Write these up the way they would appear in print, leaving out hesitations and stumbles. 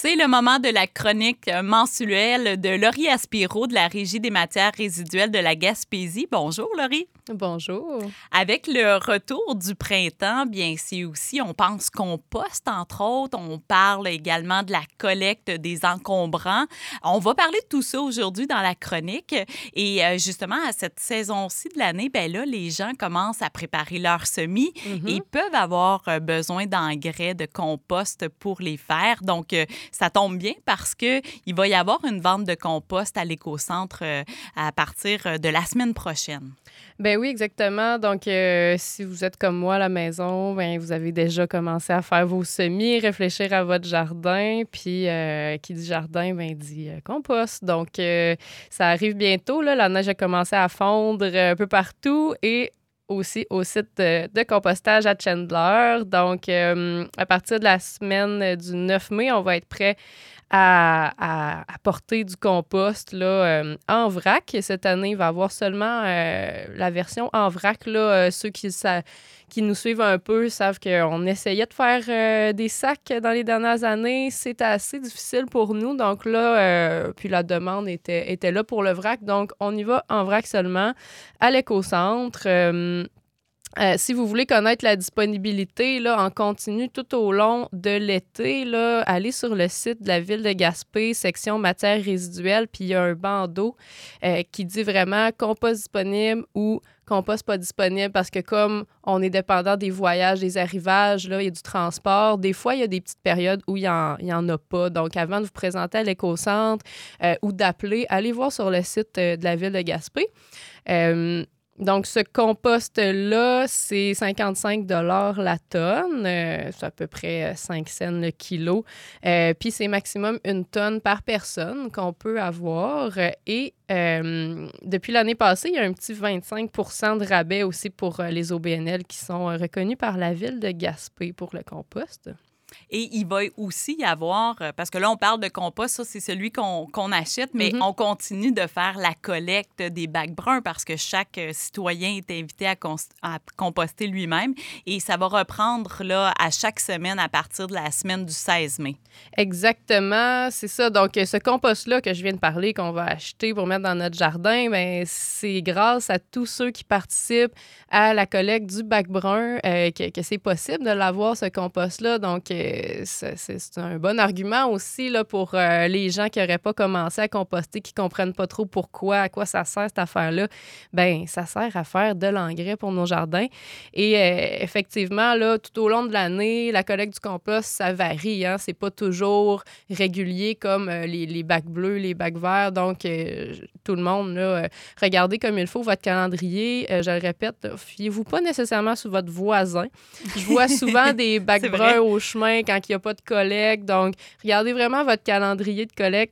C'est le moment de la chronique mensuelle de Laurie Aspiro de la Régie des matières résiduelles de la Gaspésie. Bonjour, Laurie. Bonjour. Avec le retour du printemps, bien, c'est aussi, on pense compost, entre autres. On parle également de la collecte des encombrants. On va parler de tout ça aujourd'hui dans la chronique. Et justement, à cette saison-ci de l'année, bien là, les gens commencent à préparer leurs semis et peuvent avoir besoin d'engrais, de compost pour les faire. Donc, ça tombe bien parce qu'il va y avoir une vente de compost à l'éco-centre à partir de la semaine prochaine. Ben oui, exactement. Donc, si vous êtes comme moi à la maison, ben vous avez déjà commencé à faire vos semis, réfléchir à votre jardin. Puis, qui dit jardin, ben dit compost. Donc, ça arrive bientôt. Là, la neige a commencé à fondre un peu partout et aussi au site de compostage à Chandler. Donc, à partir de la semaine du 9 mai, on va être prêt à porter du compost là, en vrac. Et cette année, il va y avoir seulement la version en vrac. Là, ceux qui nous suivent un peu savent qu'on essayait de faire des sacs dans les dernières années. C'était assez difficile pour nous. Donc là, puis la demande était là pour le vrac. Donc, on y va en vrac seulement à l'éco-centre. Si vous voulez connaître la disponibilité là, en continu tout au long de l'été, là, allez sur le site de la Ville de Gaspé, section matières résiduelles, puis il y a un bandeau qui dit vraiment compost disponible ou compost pas disponible parce que comme on est dépendant des voyages, des arrivages, là, il y a du transport. Des fois, il y a des petites périodes où il y en a pas. Donc, avant de vous présenter à l'éco-centre ou d'appeler, allez voir sur le site de la Ville de Gaspé. Donc, ce compost-là, c'est 55 $ la tonne. C'est à peu près 5 cents le kilo. Puis, c'est maximum 1 tonne par personne qu'on peut avoir. Et depuis l'année passée, il y a un petit 25 % de rabais aussi pour les OBNL qui sont reconnus par la Ville de Gaspé pour le compost. Et il va aussi y avoir, parce que là, on parle de compost, ça, c'est celui qu'on achète, mais on continue de faire la collecte des bacs bruns parce que chaque citoyen est invité à composter lui-même. Et ça va reprendre là, à chaque semaine à partir de la semaine du 16 mai. Exactement, c'est ça. Donc, ce compost-là que je viens de parler, qu'on va acheter pour mettre dans notre jardin, bien, c'est grâce à tous ceux qui participent à la collecte du bac brun que c'est possible de l'avoir, ce compost-là. Donc, c'est un bon argument aussi là, pour les gens qui n'auraient pas commencé à composter, qui ne comprennent pas trop pourquoi, à quoi ça sert cette affaire-là. Bien, ça sert à faire de l'engrais pour nos jardins. Et effectivement, là, tout au long de l'année, la collecte du compost, ça varie. Hein? C'est pas toujours régulier comme les bacs bleus, les bacs verts. Donc, tout le monde, là, regardez comme il faut votre calendrier. Je le répète, fiez-vous pas nécessairement sur votre voisin. Je vois souvent des bacs bruns au chemin quand il n'y a pas de collecte. Donc, regardez vraiment votre calendrier de collecte.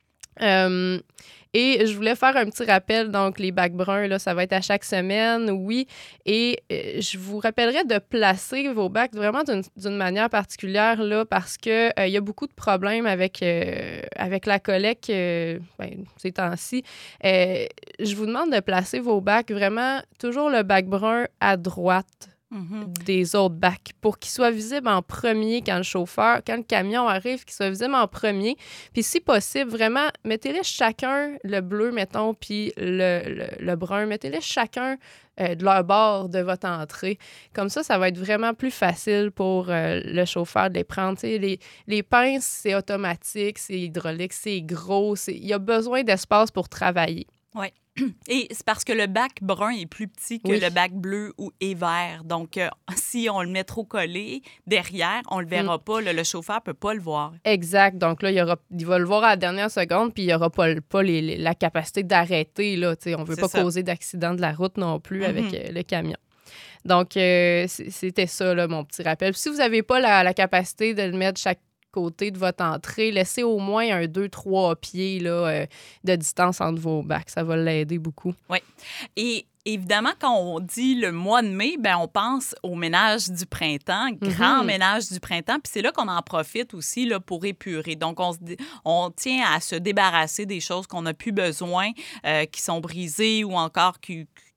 Et je voulais faire un petit rappel. Donc, les bacs bruns, là, ça va être à chaque semaine, oui. Et je vous rappellerai de placer vos bacs vraiment d'une manière particulière, là, parce qu'il y a beaucoup de problèmes avec la collecte ces temps-ci. Je vous demande de placer vos bacs vraiment toujours le bac brun à droite des autres bacs pour qu'ils soient visibles en premier quand le camion arrive, qu'ils soient visibles en premier. Puis si possible, vraiment, mettez-les chacun, le bleu, mettons, puis le brun, mettez-les chacun de leur bord de votre entrée. Comme ça va être vraiment plus facile pour le chauffeur de les prendre. Les pinces, c'est automatique, c'est hydraulique, c'est gros, il y a besoin d'espace pour travailler. Oui. Et c'est parce que le bac brun est plus petit que le bac bleu et vert. Donc, si on le met trop collé derrière, on ne le verra pas. Le chauffeur ne peut pas le voir. Exact. Donc là, il va le voir à la dernière seconde, puis il n'y aura pas la capacité d'arrêter. Là, on ne veut pas causer d'accident de la route non plus avec le camion. Donc, c'était ça, là, mon petit rappel. Si vous n'avez pas la capacité de le mettre chaque côté de votre entrée, laissez au moins 2-3 pieds là, de distance entre vos bacs. Ça va l'aider beaucoup. Oui. Et évidemment, quand on dit le mois de mai, ben on pense au ménage du printemps, grand ménage du printemps. Puis c'est là qu'on en profite aussi là, pour épurer. Donc, on tient à se débarrasser des choses qu'on n'a plus besoin, qui sont brisées ou encore qui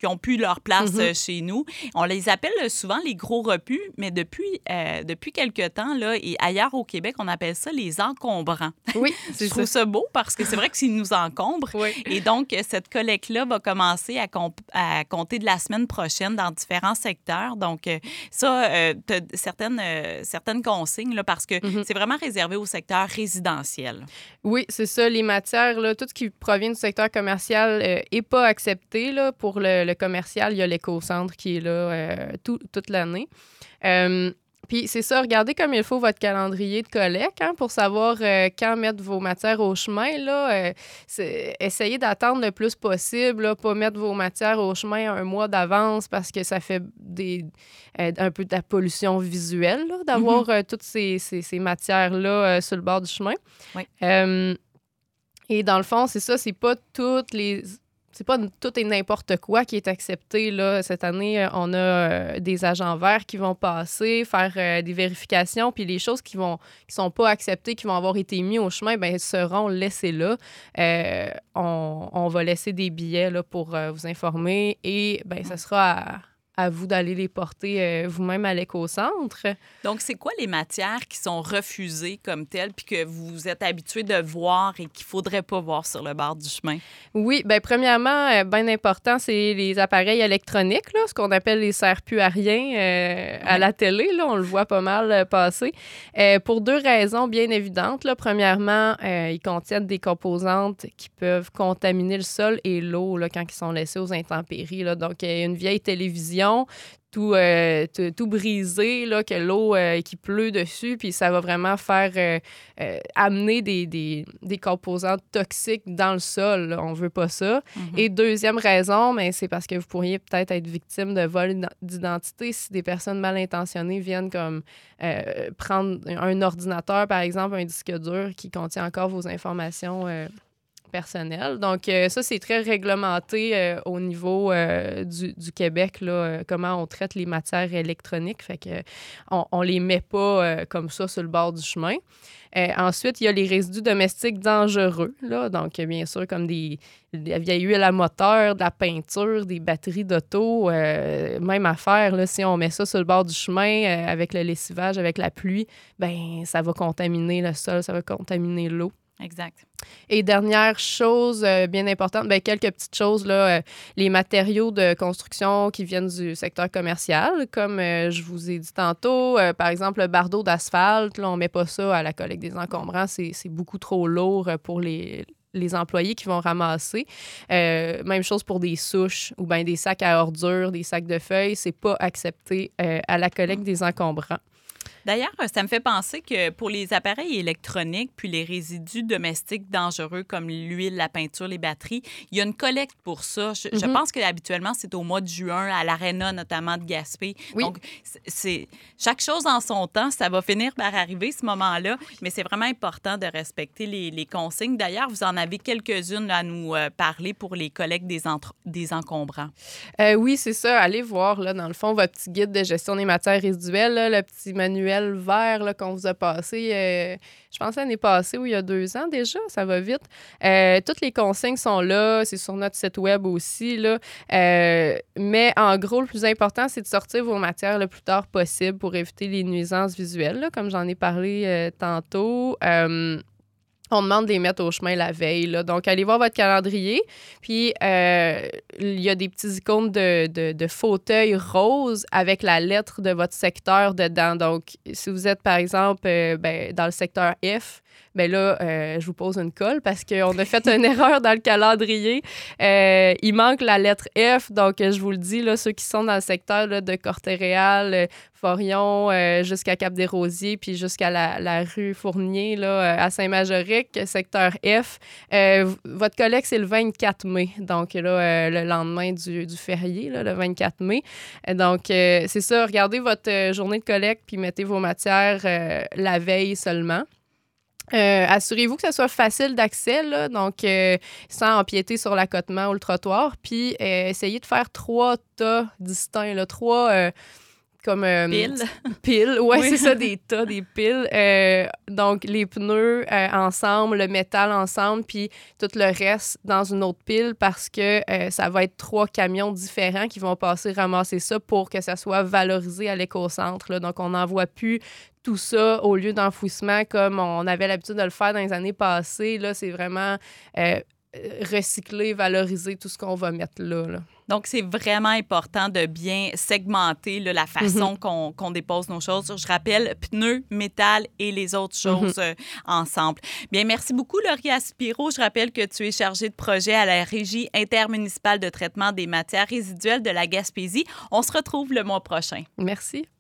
ont plus leur place chez nous. On les appelle souvent les gros repus, mais depuis quelque temps, là, et ailleurs au Québec, on appelle ça les encombrants. Oui, c'est Je trouve ça beau parce que c'est vrai que s'ils nous encombrent. Oui. Et donc, cette collecte-là va commencer à compter de la semaine prochaine dans différents secteurs. Donc, ça, tu as certaines consignes là, parce que c'est vraiment réservé au secteur résidentiel. Oui, c'est ça. Les matières, là, tout ce qui provient du secteur commercial n'est pas accepté. Là. Pour le commercial, il y a l'éco-centre qui est là toute l'année. Puis c'est ça, regardez comme il faut votre calendrier de collecte pour savoir quand mettre vos matières au chemin. Là, essayez d'attendre le plus possible, là, pas mettre vos matières au chemin un mois d'avance parce que ça fait un peu de la pollution visuelle là, d'avoir toutes ces matières-là sur le bord du chemin. Oui. Et dans le fond, c'est ça, c'est pas tout et n'importe quoi qui est accepté. Là. Cette année, on a des agents verts qui vont passer, faire des vérifications, puis les choses qui sont pas acceptées, qui vont avoir été mises au chemin, bien, seront laissées là. On va laisser des billets là, pour vous informer et bien, ça sera à vous d'aller les porter vous-même à l'éco-centre. Donc, c'est quoi les matières qui sont refusées comme telles puis que vous êtes habitué de voir et qu'il ne faudrait pas voir sur le bord du chemin? Oui, bien, premièrement, bien important, c'est les appareils électroniques, là, ce qu'on appelle les serre-plus à rien à la télé. Là, on le voit pas mal passer. Pour deux raisons bien évidentes. Là. Premièrement, ils contiennent des composantes qui peuvent contaminer le sol et l'eau là, quand ils sont laissés aux intempéries. Là. Donc, une vieille télévision tout brisé, là, que l'eau qui pleut dessus, puis ça va vraiment faire amener des composantes toxiques dans le sol. Là. On veut pas ça. Et deuxième raison, ben, c'est parce que vous pourriez peut-être être victime de vol d'identité si des personnes mal intentionnées viennent comme prendre un ordinateur, par exemple, un disque dur qui contient encore vos informations personnel. Donc, ça, c'est très réglementé au niveau du Québec, là, comment on traite les matières électroniques. Fait que on les met pas comme ça sur le bord du chemin. Ensuite, il y a les résidus domestiques dangereux. Là, donc, bien sûr, comme de la vieille huile à moteur, de la peinture, des batteries d'auto. Même affaire, là, si on met ça sur le bord du chemin avec le lessivage, avec la pluie, ben ça va contaminer le sol, ça va contaminer l'eau. Exact. Et dernière chose bien importante, bien, quelques petites choses, là, les matériaux de construction qui viennent du secteur commercial, comme je vous ai dit tantôt, par exemple, le bardeau d'asphalte, là, on ne met pas ça à la collecte des encombrants, c'est beaucoup trop lourd pour les employés qui vont ramasser. Même chose pour des souches ou bien des sacs à ordures, des sacs de feuilles, c'est pas accepté à la collecte des encombrants. D'ailleurs, ça me fait penser que pour les appareils électroniques puis les résidus domestiques dangereux comme l'huile, la peinture, les batteries, il y a une collecte pour ça. Je pense que habituellement c'est au mois de juin à l'Aréna notamment de Gaspé. Oui. Donc, c'est chaque chose en son temps. Ça va finir par arriver ce moment-là, mais c'est vraiment important de respecter les consignes. D'ailleurs, vous en avez quelques-unes à nous parler pour les collectes des encombrants. Oui, c'est ça. Allez voir, là, dans le fond, votre petit guide de gestion des matières résiduelles, là, le petit manuel vert là, qu'on vous a passé, je pense l'année passée ou il y a 2 ans déjà, ça va vite. Toutes les consignes sont là, c'est sur notre site web aussi. Là. Mais en gros, le plus important, c'est de sortir vos matières le plus tard possible pour éviter les nuisances visuelles, là, comme j'en ai parlé tantôt. On demande de les mettre au chemin la veille. Là. Donc, allez voir votre calendrier. Puis, il y a des petits icônes de fauteuils roses avec la lettre de votre secteur dedans. Donc, si vous êtes, par exemple, dans le secteur F, bien là, je vous pose une colle parce qu'on a fait une erreur dans le calendrier. Il manque la lettre F. Donc, je vous le dis, là, ceux qui sont dans le secteur là, de Corté-Réal, Forion, jusqu'à Cap-des-Rosiers, puis jusqu'à la rue Fournier, là, à Saint-Majoric, secteur F. Votre collecte, c'est le 24 mai, donc là, le lendemain du férié, là, le 24 mai. Donc, c'est ça, regardez votre journée de collecte, puis mettez vos matières la veille seulement. Assurez-vous que ça soit facile d'accès, là, donc sans empiéter sur l'accotement ou le trottoir, puis essayez de faire 3 tas distincts, là, 3 comme piles. Piles, ouais, Oui. c'est ça, des tas, des piles. Donc, les pneus ensemble, le métal ensemble, puis tout le reste dans une autre pile parce que ça va être 3 camions différents qui vont passer ramasser ça pour que ça soit valorisé à l'éco-centre, là. Donc, on n'envoie plus tout ça au lieu d'enfouissement comme on avait l'habitude de le faire dans les années passées. Là, c'est vraiment recycler, valoriser tout ce qu'on va mettre là. Donc, c'est vraiment important de bien segmenter là, la façon qu'on dépose nos choses. Je rappelle, pneus, métal et les autres choses ensemble. Bien, merci beaucoup, Laurie Aspiro. Je rappelle que tu es chargée de projet à la Régie intermunicipale de traitement des matières résiduelles de la Gaspésie. On se retrouve le mois prochain. Merci.